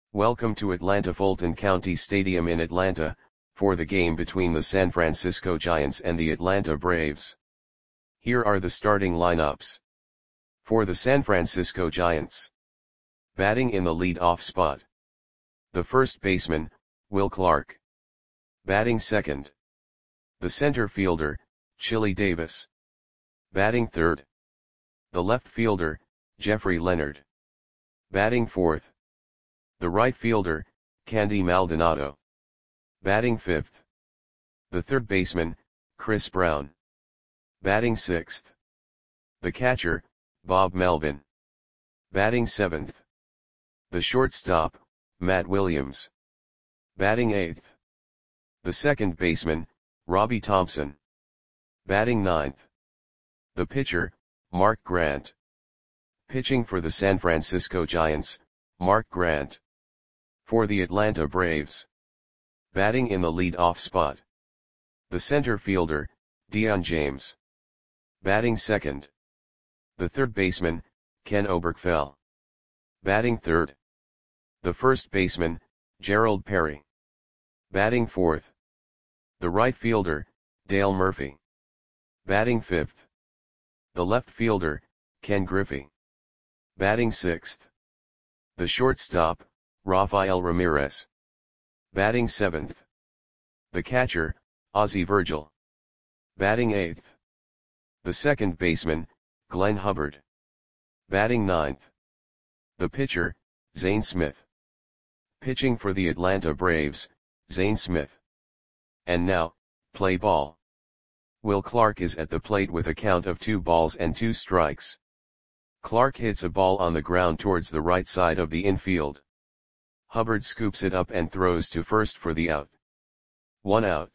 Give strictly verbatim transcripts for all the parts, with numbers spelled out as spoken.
Welcome to Atlanta Fulton County Stadium in Atlanta, for the game between the San Francisco Giants and the Atlanta Braves. Here are the starting lineups. For the San Francisco Giants. Batting in the lead-off spot. The first baseman, Will Clark. Batting second. The center fielder, Chili Davis. Batting third. The left fielder, Jeffrey Leonard. Batting fourth. The right fielder, Candy Maldonado. Batting fifth. The third baseman, Chris Brown. Batting sixth. The catcher, Bob Melvin. Batting seventh. The shortstop, Matt Williams. Batting eighth. The second baseman, Robbie Thompson. Batting ninth. The pitcher, Mark Grant. Pitching for the San Francisco Giants, Mark Grant. For the Atlanta Braves. Batting in the lead-off spot. The center fielder, Dion James. Batting second. The third baseman, Ken Oberkfell. Batting third. The first baseman, Gerald Perry. Batting fourth. The right fielder, Dale Murphy. Batting fifth. The left fielder, Ken Griffey. Batting sixth. The shortstop, Rafael Ramirez. Batting seventh. The catcher, Ozzie Virgil. Batting eighth. The second baseman, Glenn Hubbard. Batting ninth. The pitcher, Zane Smith. Pitching for the Atlanta Braves, Zane Smith. And now, play ball. Will Clark is at the plate with a count of two balls and two strikes. Clark hits a ball on the ground towards the right side of the infield. Hubbard scoops it up and throws to first for the out. One out.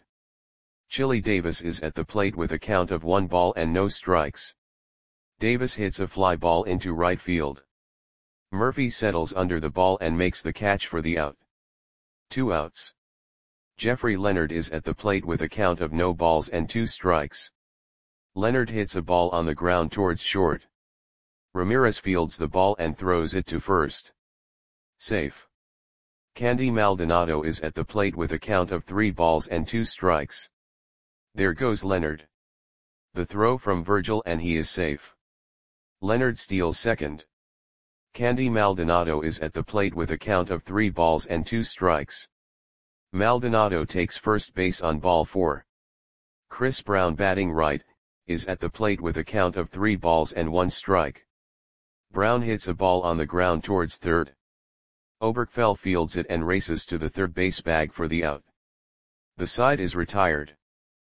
Chili Davis is at the plate with a count of one ball and no strikes. Davis hits a fly ball into right field. Murphy settles under the ball and makes the catch for the out. Two outs. Jeffrey Leonard is at the plate with a count of no balls and two strikes. Leonard hits a ball on the ground towards short. Ramirez fields the ball and throws it to first. Safe. Candy Maldonado is at the plate with a count of three balls and two strikes. There goes Leonard. The throw from Virgil and he is safe. Leonard steals second. Candy Maldonado is at the plate with a count of three balls and two strikes. Maldonado takes first base on ball four. Chris Brown, batting right, is at the plate with a count of three balls and one strike. Brown hits a ball on the ground towards third. Oberkfell fields it and races to the third base bag for the out. The side is retired.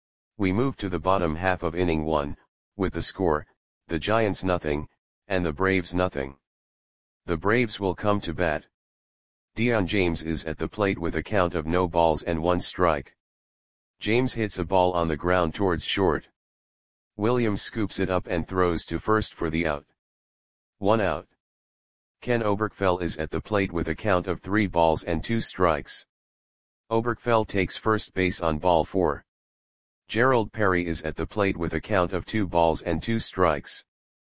We move to the bottom half of inning one, with the score, the Giants nothing, and the Braves nothing. The Braves will come to bat. Dion James is at the plate with a count of no balls and one strike. James hits a ball on the ground towards short. Williams scoops it up and throws to first for the out. One out. Ken Oberkfell is at the plate with a count of three balls and two strikes. Oberkfell takes first base on ball four. Gerald Perry is at the plate with a count of two balls and two strikes.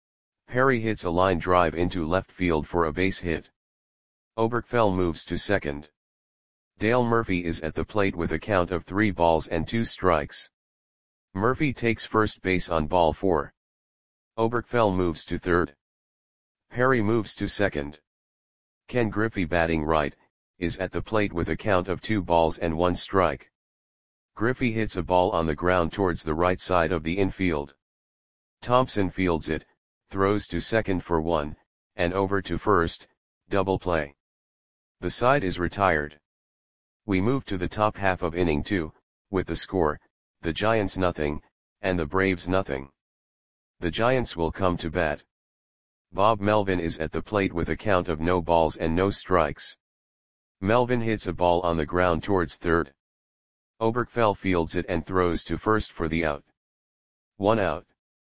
Perry hits a line drive into left field for a base hit. Oberkfell moves to second. Dale Murphy is at the plate with a count of three balls and two strikes. Murphy takes first base on ball four. Oberkfell moves to third. Perry moves to second. Ken Griffey, batting right, is at the plate with a count of two balls and one strike. Griffey hits a ball on the ground towards the right side of the infield. Thompson fields it, throws to second for one, and over to first, double play. The side is retired. We move to the top half of inning two, with the score, the Giants nothing, and the Braves nothing. The Giants will come to bat. Bob Melvin is at the plate with a count of no balls and no strikes. Melvin hits a ball on the ground towards third. Oberkfell fields it and throws to first for the out. One out.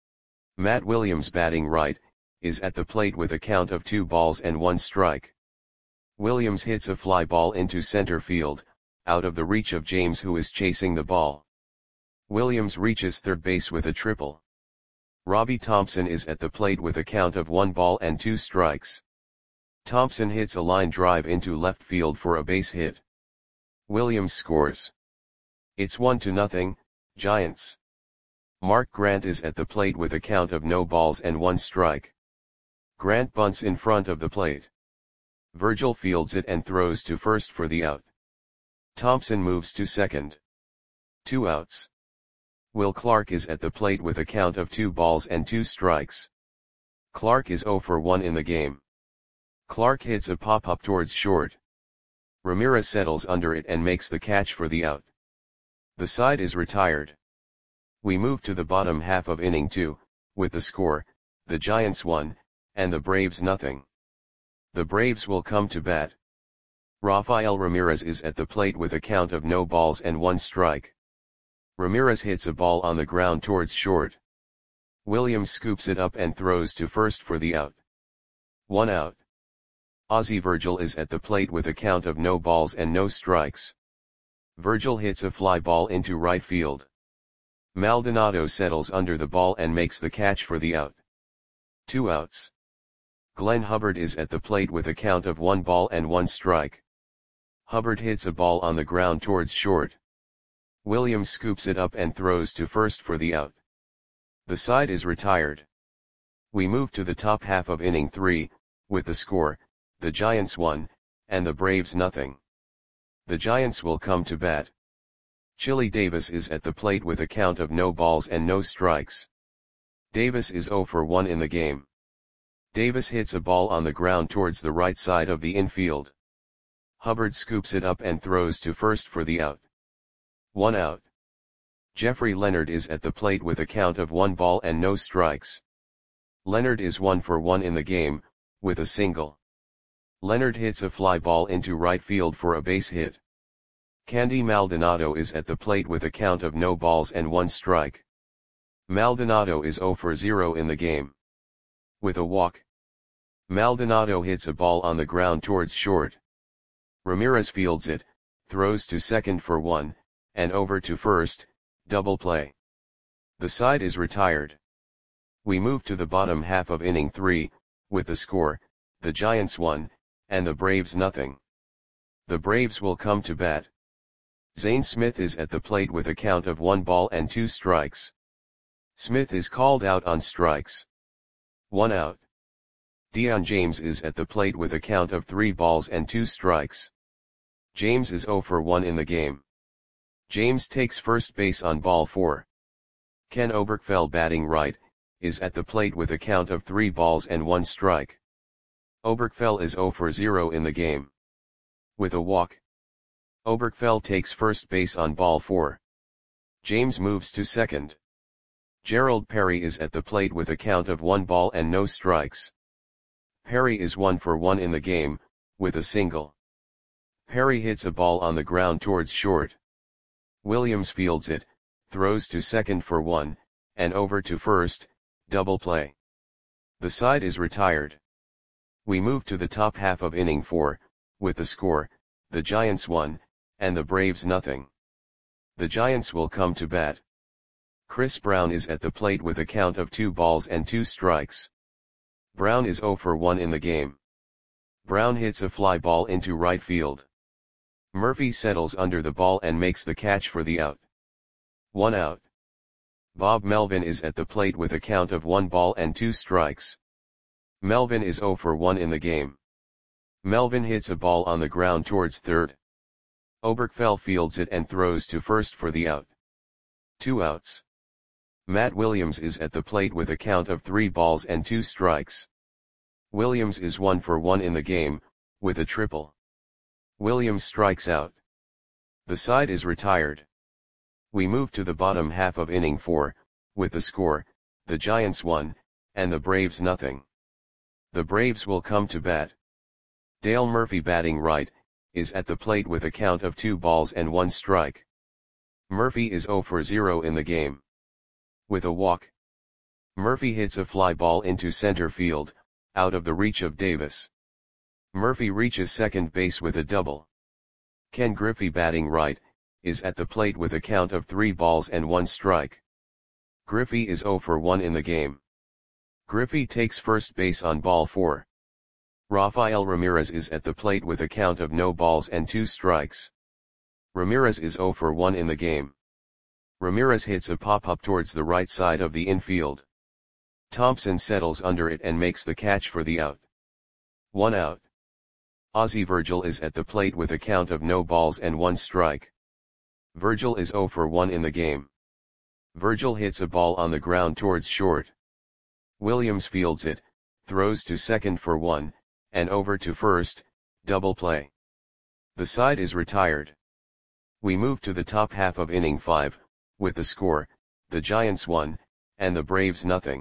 Matt Williams, batting right, is at the plate with a count of two balls and one strike. Williams hits a fly ball into center field, out of the reach of James, who is chasing the ball. Williams reaches third base with a triple. Robbie Thompson is at the plate with a count of one ball and two strikes. Thompson hits a line drive into left field for a base hit. Williams scores. It's one to nothing, Giants. Mark Grant is at the plate with a count of no balls and one strike. Grant bunts in front of the plate. Virgil fields it and throws to first for the out. Thompson moves to second. Two outs. Will Clark is at the plate with a count of two balls and two strikes. Clark is oh for one in the game. Clark hits a pop-up towards short. Ramirez settles under it and makes the catch for the out. The side is retired. We move to the bottom half of inning two, with the score, the Giants one, and the Braves nothing. The Braves will come to bat. Rafael Ramirez is at the plate with a count of no balls and one strike. Ramirez hits a ball on the ground towards short. Williams scoops it up and throws to first for the out. One out. Ozzie Virgil is at the plate with a count of no balls and no strikes. Virgil hits a fly ball into right field. Maldonado settles under the ball and makes the catch for the out. Two outs. Glenn Hubbard is at the plate with a count of one ball and one strike. Hubbard hits a ball on the ground towards short. Williams scoops it up and throws to first for the out. The side is retired. We move to the top half of inning three, with the score, the Giants one, and the Braves nothing. The Giants will come to bat. Chili Davis is at the plate with a count of no balls and no strikes. Davis is oh for one in the game. Davis hits a ball on the ground towards the right side of the infield. Hubbard scoops it up and throws to first for the out. One out. Jeffrey Leonard is at the plate with a count of one ball and no strikes. Leonard is one for one in the game, with a single. Leonard hits a fly ball into right field for a base hit. Candy Maldonado is at the plate with a count of no balls and one strike. Maldonado is oh for zero in the game. With a walk. Maldonado hits a ball on the ground towards short. Ramirez fields it, throws to second for one, and over to first, double play. The side is retired. We move to the bottom half of inning three, with the score, the Giants one, and the Braves nothing. The Braves will come to bat. Zane Smith is at the plate with a count of one ball and two strikes. Smith is called out on strikes. One out. Dion James is at the plate with a count of three balls and two strikes. James is oh for one in the game. James takes first base on ball four. Ken Oberkfell, batting right, is at the plate with a count of three balls and one strike. Oberkfell is oh for zero in the game. With a walk. Oberkfell takes first base on ball four. James moves to second. Gerald Perry is at the plate with a count of one ball and no strikes. Perry is one for one in the game, with a single. Perry hits a ball on the ground towards short. Williams fields it, throws to second for one, and over to first, double play. The side is retired. We move to the top half of inning four, with the score, the Giants one, and the Braves nothing. The Giants will come to bat. Chris Brown is at the plate with a count of two balls and two strikes. Brown is oh for one in the game. Brown hits a fly ball into right field. Murphy settles under the ball and makes the catch for the out. One out. Bob Melvin is at the plate with a count of one ball and two strikes. Melvin is oh for one in the game. Melvin hits a ball on the ground towards third. Oberkfell fields it and throws to first for the out. Two outs. Matt Williams is at the plate with a count of three balls and two strikes. Williams is one for one in the game, with a triple. Williams strikes out. The side is retired. We move to the bottom half of inning four, with the score, the Giants one, and the Braves nothing. The Braves will come to bat. Dale Murphy, batting right, is at the plate with a count of two balls and one strike. Murphy is oh for zero in the game. With a walk. Murphy hits a fly ball into center field, out of the reach of Davis. Murphy reaches second base with a double. Ken Griffey, batting right, is at the plate with a count of three balls and one strike. Griffey is oh for one in the game. Griffey takes first base on ball four. Rafael Ramirez is at the plate with a count of no balls and two strikes. Ramirez is zero for one in the game. Ramirez hits a pop-up towards the right side of the infield. Thompson settles under it and makes the catch for the out. One out. Ozzie Virgil is at the plate with a count of no balls and one strike. Virgil is zero for one in the game. Virgil hits a ball on the ground towards short. Williams fields it, throws to second for one, and over to first, double play. The side is retired. We move to the top half of inning five, with the score, the Giants one, and the Braves nothing.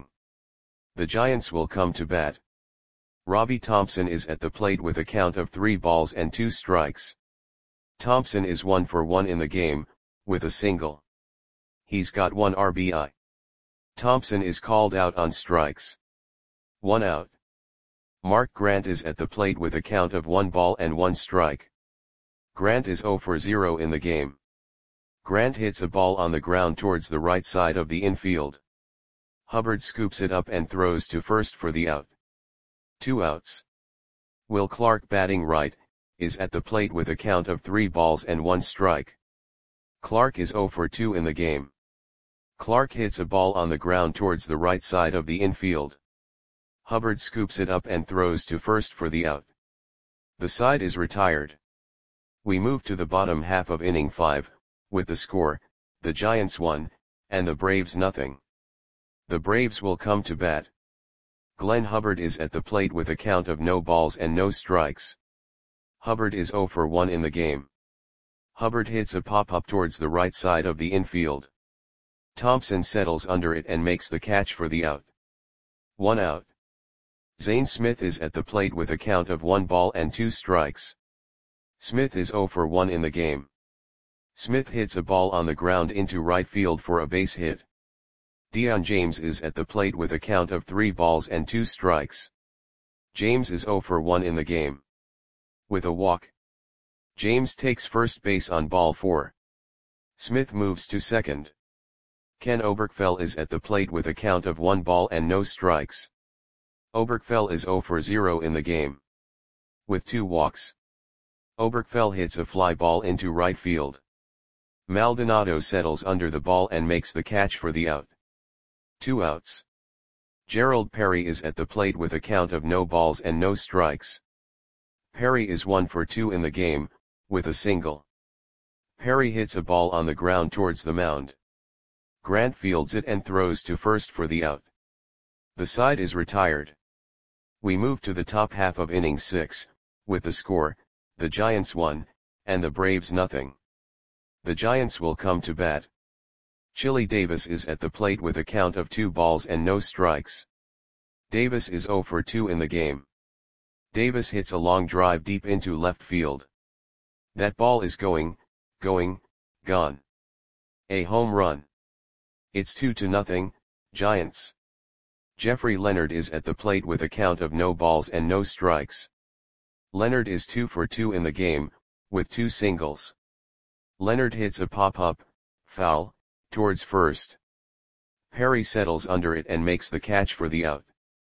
The Giants will come to bat. Robbie Thompson is at the plate with a count of three balls and two strikes. Thompson is one for one in the game, with a single. He's got one R B I. Thompson is called out on strikes. One out. Mark Grant is at the plate with a count of one ball and one strike. Grant is zero for zero in the game. Grant hits a ball on the ground towards the right side of the infield. Hubbard scoops it up and throws to first for the out. Two outs. Will Clark, batting right, is at the plate with a count of three balls and one strike. Clark is zero for two in the game. Clark hits a ball on the ground towards the right side of the infield. Hubbard scoops it up and throws to first for the out. The side is retired. We move to the bottom half of inning five, with the score, the Giants one, and the Braves nothing. The Braves will come to bat. Glenn Hubbard is at the plate with a count of no balls and no strikes. Hubbard is zero for one in the game. Hubbard hits a pop-up towards the right side of the infield. Thompson settles under it and makes the catch for the out. One out. Zane Smith is at the plate with a count of one ball and two strikes. Smith is zero for one in the game. Smith hits a ball on the ground into right field for a base hit. Dion James is at the plate with a count of three balls and two strikes. James is zero for one in the game. With a walk. James takes first base on ball four. Smith moves to second. Ken Oberkfell is at the plate with a count of one ball and no strikes. Oberkfell is zero for zero in the game. With two walks. Oberkfell hits a fly ball into right field. Maldonado settles under the ball and makes the catch for the out. Two outs. Gerald Perry is at the plate with a count of no balls and no strikes. Perry is one for two in the game, with a single. Perry hits a ball on the ground towards the mound. Grant fields it and throws to first for the out. The side is retired. We move to the top half of inning six, with the score, the Giants one, and the Braves nothing. The Giants will come to bat. Chili Davis is at the plate with a count of two balls and no strikes. Davis is zero for two in the game. Davis hits a long drive deep into left field. That ball is going, going, gone. A home run. It's two to nothing, Giants. Jeffrey Leonard is at the plate with a count of no balls and no strikes. Leonard is two for two in the game, with two singles. Leonard hits a pop-up, foul, towards first. Perry settles under it and makes the catch for the out.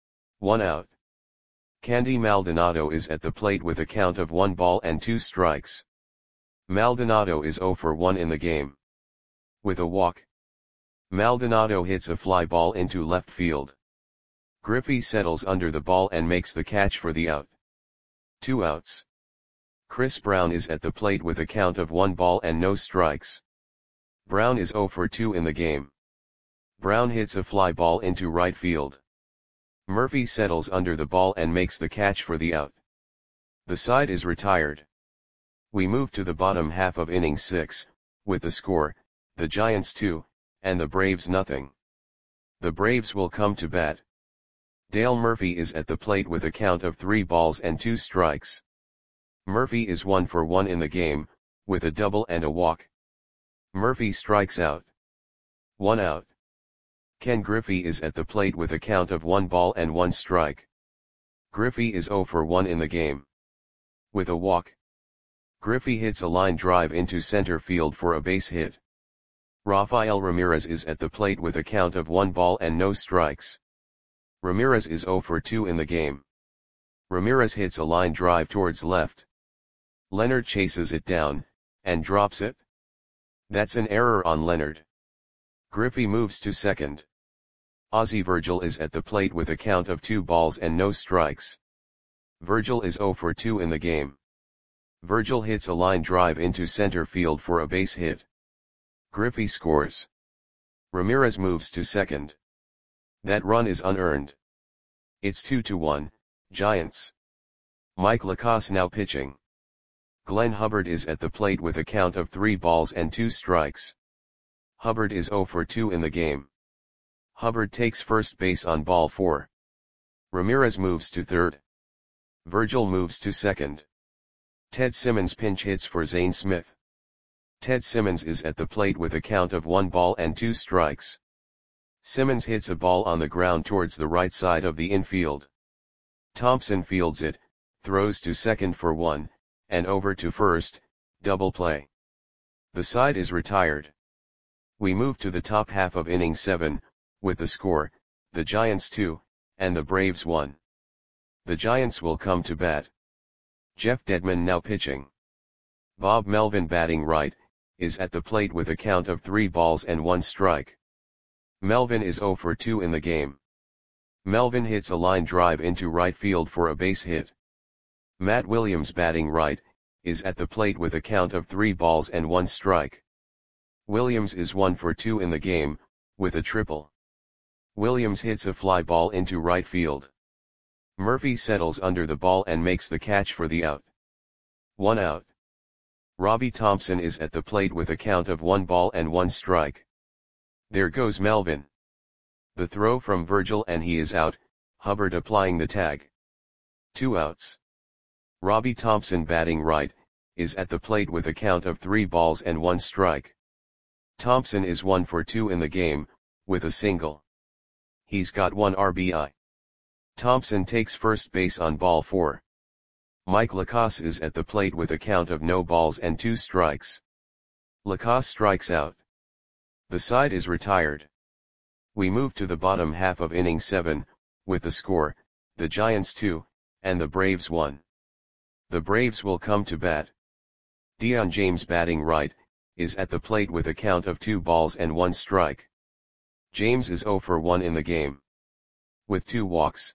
One out. Candy Maldonado is at the plate with a count of one ball and two strikes. Maldonado is zero for one in the game. With a walk. Maldonado hits a fly ball into left field. Griffey settles under the ball and makes the catch for the out. Two outs. Chris Brown is at the plate with a count of one ball and no strikes. Brown is zero for two in the game. Brown hits a fly ball into right field. Murphy settles under the ball and makes the catch for the out. The side is retired. We move to the bottom half of inning six, with the score, the Giants two, and the Braves nothing. The Braves will come to bat. Dale Murphy is at the plate with a count of three balls and two strikes. Murphy is one for one in the game, with a double and a walk. Murphy strikes out. One out. Ken Griffey is at the plate with a count of one ball and one strike. Griffey is zero for one in the game. With a walk. Griffey hits a line drive into center field for a base hit. Rafael Ramirez is at the plate with a count of one ball and no strikes. Ramirez is zero for two in the game. Ramirez hits a line drive towards left. Leonard chases it down, and drops it. That's an error on Leonard. Griffey moves to second. Ozzie Virgil is at the plate with a count of two balls and no strikes. Virgil is zero for two in the game. Virgil hits a line drive into center field for a base hit. Griffey scores. Ramirez moves to second. That run is unearned. It's two to one, Giants. Mike Lacasse now pitching. Glenn Hubbard is at the plate with a count of three balls and two strikes. Hubbard is zero for two in the game. Hubbard takes first base on ball four. Ramirez moves to third. Virgil moves to second. Ted Simmons pinch hits for Zane Smith. Ted Simmons is at the plate with a count of one ball and two strikes. Simmons hits a ball on the ground towards the right side of the infield. Thompson fields it, throws to second for one, and over to first, double play. The side is retired. We move to the top half of inning seven, with the score, the Giants two, and the Braves one. The Giants will come to bat. Jeff Dedman now pitching. Bob Melvin batting right, is at the plate with a count of three balls and one strike. Melvin is zero for two in the game. Melvin hits a line drive into right field for a base hit. Matt Williams batting right, is at the plate with a count of three balls and one strike. Williams is one for two in the game, with a triple. Williams hits a fly ball into right field. Murphy settles under the ball and makes the catch for the out. One out. Robbie Thompson is at the plate with a count of one ball and one strike. There goes Melvin. The throw from Virgil and he is out, Hubbard applying the tag. Two outs. Robbie Thompson batting right, is at the plate with a count of three balls and one strike. Thompson is one for two in the game, with a single. He's got one R B I. Thompson takes first base on ball four. Mike Lacasse is at the plate with a count of no balls and two strikes. Lacasse strikes out. The side is retired. We move to the bottom half of inning seven, with the score, the Giants two, and the Braves one. The Braves will come to bat. Dion James batting right, is at the plate with a count of two balls and one strike. James is zero for one in the game. With two walks.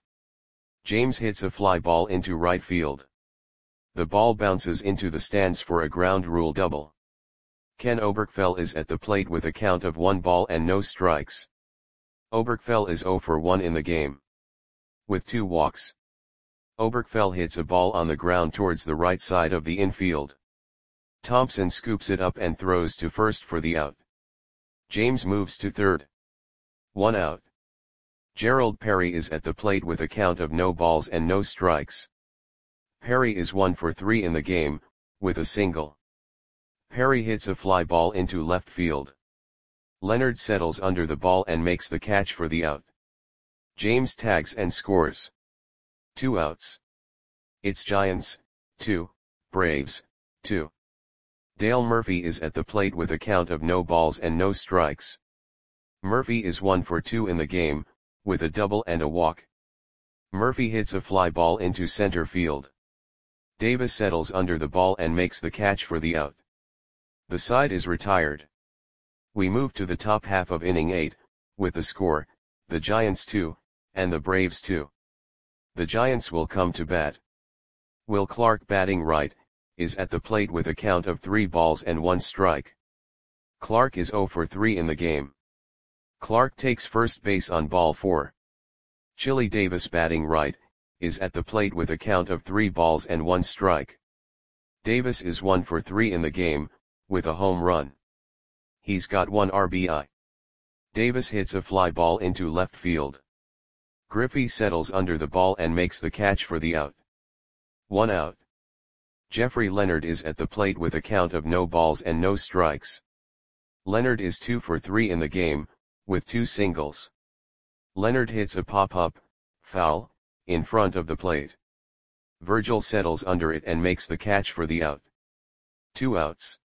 James hits a fly ball into right field. The ball bounces into the stands for a ground rule double. Ken Oberkfell is at the plate with a count of one ball and no strikes. Oberkfell is zero for one in the game. With two walks. Oberkfell hits a ball on the ground towards the right side of the infield. Thompson scoops it up and throws to first for the out. James moves to third. One out. Gerald Perry is at the plate with a count of no balls and no strikes. Perry is one for three in the game, with a single. Perry hits a fly ball into left field. Leonard settles under the ball and makes the catch for the out. James tags and scores. Two outs. It's Giants, two, Braves, two. Dale Murphy is at the plate with a count of no balls and no strikes. Murphy is one for two in the game, with a double and a walk. Murphy hits a fly ball into center field. Davis settles under the ball and makes the catch for the out. The side is retired. We move to the top half of inning eight, with the score, the Giants two, and the Braves two. The Giants will come to bat. Will Clark batting right, is at the plate with a count of three balls and one strike. Clark is zero for three in the game. Clark takes first base on ball four. Chili Davis batting right, is at the plate with a count of three balls and one strike. Davis is one for three in the game, with a home run. He's got one R B I. Davis hits a fly ball into left field. Griffey settles under the ball and makes the catch for the out. One out. Jeffrey Leonard is at the plate with a count of no balls and no strikes. Leonard is two for three in the game, with two singles. Leonard hits a pop-up, foul, in front of the plate. Virgil settles under it and makes the catch for the out. Two outs.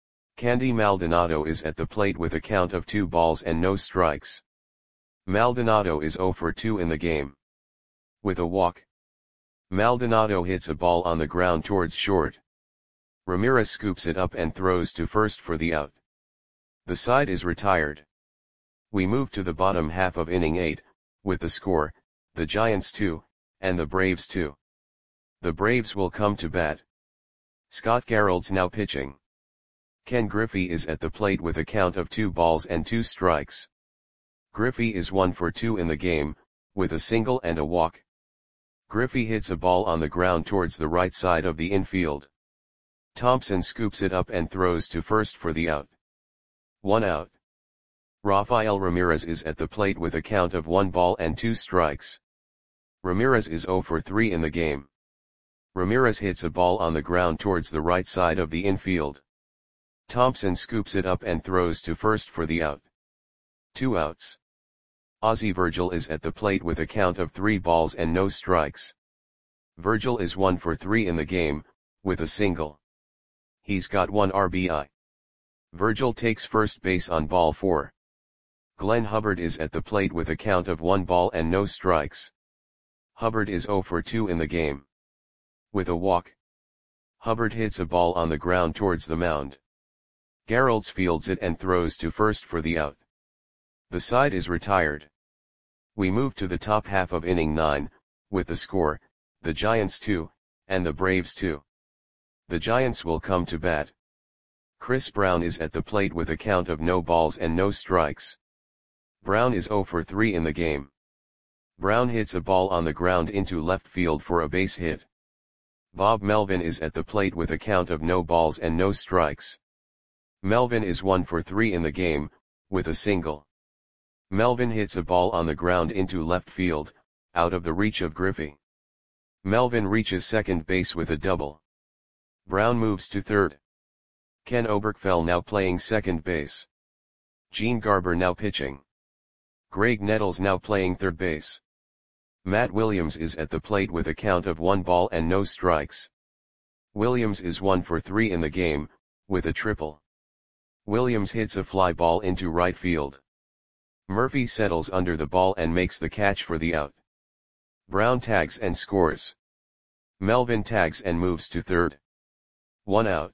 Candy Maldonado is at the plate with a count of two balls and no strikes. Maldonado is zero for two in the game. With a walk. Maldonado hits a ball on the ground towards short. Ramirez scoops it up and throws to first for the out. The side is retired. We move to the bottom half of inning eight, with the score, the Giants two, and the Braves two. The Braves will come to bat. Scott Gerold's now pitching. Ken Griffey is at the plate with a count of two balls and two strikes. Griffey is one for two in the game, with a single and a walk. Griffey hits a ball on the ground towards the right side of the infield. Thompson scoops it up and throws to first for the out. One out. Rafael Ramirez is at the plate with a count of one ball and two strikes. Ramirez is zero for three in the game. Ramirez hits a ball on the ground towards the right side of the infield. Thompson scoops it up and throws to first for the out. Two outs. Ozzie Virgil is at the plate with a count of three balls and no strikes. Virgil is one for three in the game, with a single. He's got one R B I. Virgil takes first base on ball four. Glenn Hubbard is at the plate with a count of one ball and no strikes. Hubbard is zero for two in the game. With a walk. Hubbard hits a ball on the ground towards the mound. Gerolds fields it and throws to first for the out. The side is retired. We move to the top half of inning nine, with the score, the Giants two, and the Braves two. The Giants will come to bat. Chris Brown is at the plate with a count of no balls and no strikes. Brown is zero for three in the game. Brown hits a ball on the ground into left field for a base hit. Bob Melvin is at the plate with a count of no balls and no strikes. Melvin is one for three in the game, with a single. Melvin hits a ball on the ground into left field, out of the reach of Griffey. Melvin reaches second base with a double. Brown moves to third. Ken Oberkfell now playing second base. Gene Garber now pitching. Greg Nettles now playing third base. Matt Williams is at the plate with a count of one ball and no strikes. Williams is one for three in the game, with a triple. Williams hits a fly ball into right field. Murphy settles under the ball and makes the catch for the out. Brown tags and scores. Melvin tags and moves to third. One out.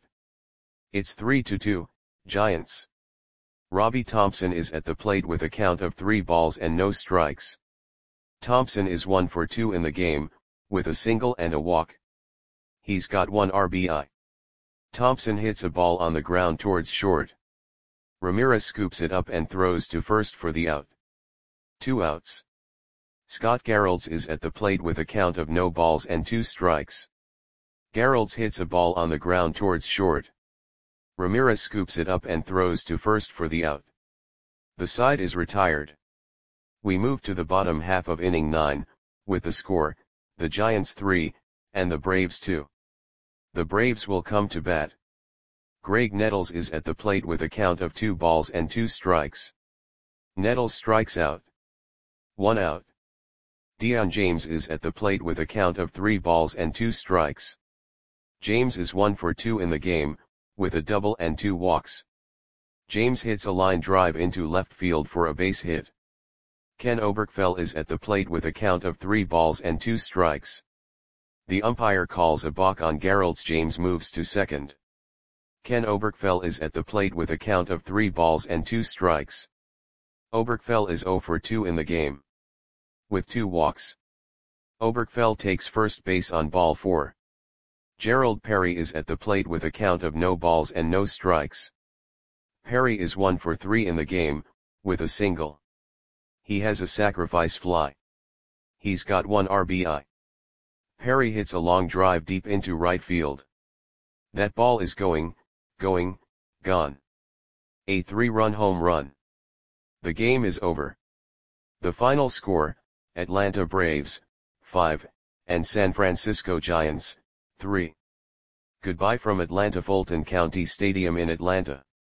It's three to two, Giants. Robbie Thompson is at the plate with a count of three balls and no strikes. Thompson is one for two in the game, with a single and a walk. He's got one R B I. Thompson hits a ball on the ground towards short. Ramirez scoops it up and throws to first for the out. Two outs. Scott Gerolds is at the plate with a count of no balls and two strikes. Gerolds hits a ball on the ground towards short. Ramirez scoops it up and throws to first for the out. The side is retired. We move to the bottom half of inning nine, with the score, the Giants three, and the Braves two. The Braves will come to bat. Greg Nettles is at the plate with a count of two balls and two strikes. Nettles strikes out. One out. Dion James is at the plate with a count of three balls and two strikes. James is one for two in the game, with a double and two walks. James hits a line drive into left field for a base hit. Ken Oberkfell is at the plate with a count of three balls and two strikes. The umpire calls a balk on Gerolds. James moves to second. Ken Oberkfell is at the plate with a count of three balls and two strikes. Oberkfell is zero for two in the game. With two walks. Oberkfell takes first base on ball four. Gerald Perry is at the plate with a count of no balls and no strikes. Perry is one for three in the game, with a single. He has a sacrifice fly. He's got one R B I. Perry hits a long drive deep into right field. That ball is going, going, gone. A three-run home run. The game is over. The final score, Atlanta Braves, five, and San Francisco Giants, three. Goodbye from Atlanta Fulton County Stadium in Atlanta.